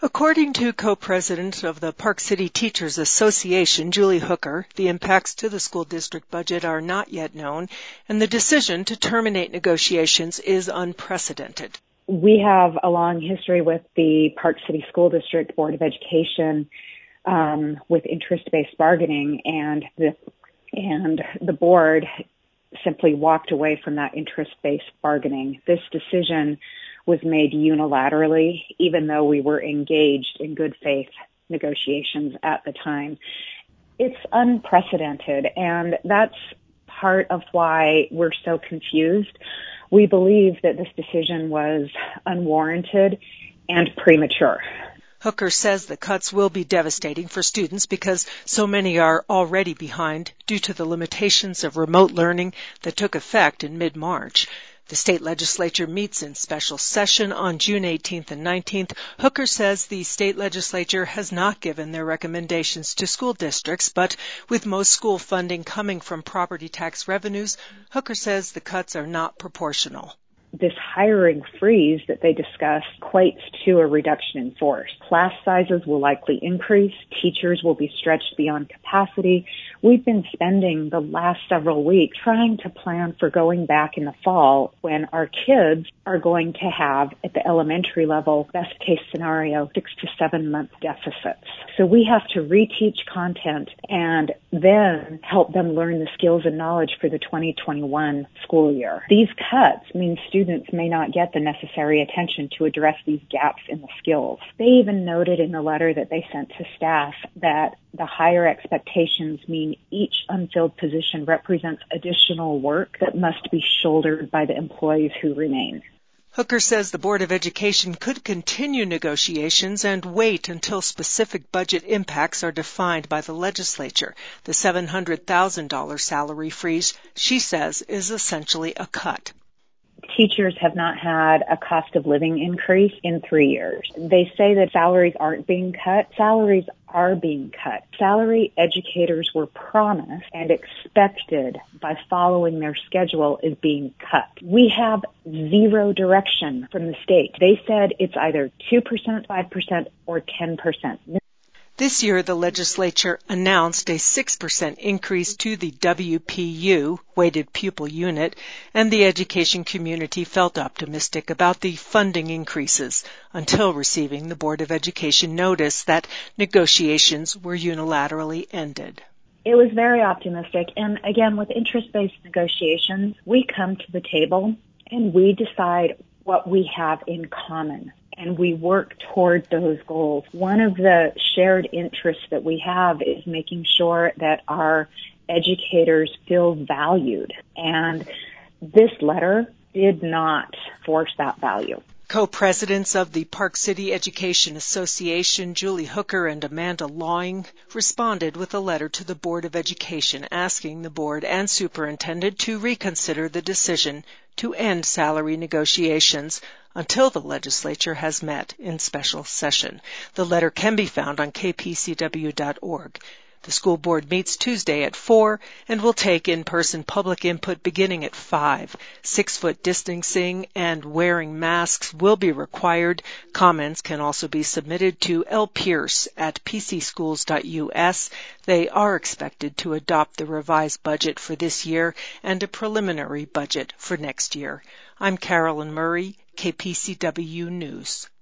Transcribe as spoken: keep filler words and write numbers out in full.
According to co-president of the Park City Teachers Association, Julie Hooker, the impacts to the school district budget are not yet known, and the decision to terminate negotiations is unprecedented. We have a long history with the Park City School District Board of Education um, with interest-based bargaining, and the and the board simply walked away from that interest-based bargaining. This decision was made unilaterally, even though we were engaged in good faith negotiations at the time. It's unprecedented, and that's part of why we're so confused. We believe that this decision was unwarranted and premature. Hooker says the cuts will be devastating for students because so many are already behind due to the limitations of remote learning that took effect in mid-March. The state legislature meets in special session on June eighteenth and nineteenth. Hooker says the state legislature has not given their recommendations to school districts, but with most school funding coming from property tax revenues, Hooker says the cuts are not proportional. This hiring freeze that they discussed equates to a reduction in force. Class sizes will likely increase. Teachers will be stretched beyond capacity. We've been spending the last several weeks trying to plan for going back in the fall when our kids are going to have, at the elementary level, best case scenario, six to seven month deficits. So we have to reteach content and then help them learn the skills and knowledge for the twenty twenty-one school year. These cuts mean students Students may not get the necessary attention to address these gaps in the skills. They even noted in the letter that they sent to staff that the higher expectations mean each unfilled position represents additional work that must be shouldered by the employees who remain. Hooker says the Board of Education could continue negotiations and wait until specific budget impacts are defined by the legislature. The seven hundred thousand dollars salary freeze, she says, is essentially a cut. Teachers have not had a cost of living increase in three years. They say that salaries aren't being cut. Salaries are being cut. Salary educators were promised and expected by following their schedule is being cut. We have zero direction from the state. They said it's either two percent, five percent, or ten percent. This year, the legislature announced a six percent increase to the W P U, weighted pupil unit, and the education community felt optimistic about the funding increases until receiving the Board of Education notice that negotiations were unilaterally ended. It was very optimistic, and again, with interest-based negotiations, we come to the table and we decide what we have in common, and we work toward those goals. One of the shared interests that we have is making sure that our educators feel valued, and this letter did not force that value. Co-presidents of the Park City Education Association, Julie Hooker and Amanda Lawing, responded with a letter to the Board of Education asking the board and superintendent to reconsider the decision to end salary negotiations until the legislature has met in special session. The letter can be found on k p c w dot org. The school board meets Tuesday at four and will take in-person public input beginning at five. Six-foot distancing and wearing masks will be required. Comments can also be submitted to L. Pierce at p c schools dot u s. They are expected to adopt the revised budget for this year and a preliminary budget for next year. I'm Carolyn Murray, K P C W News.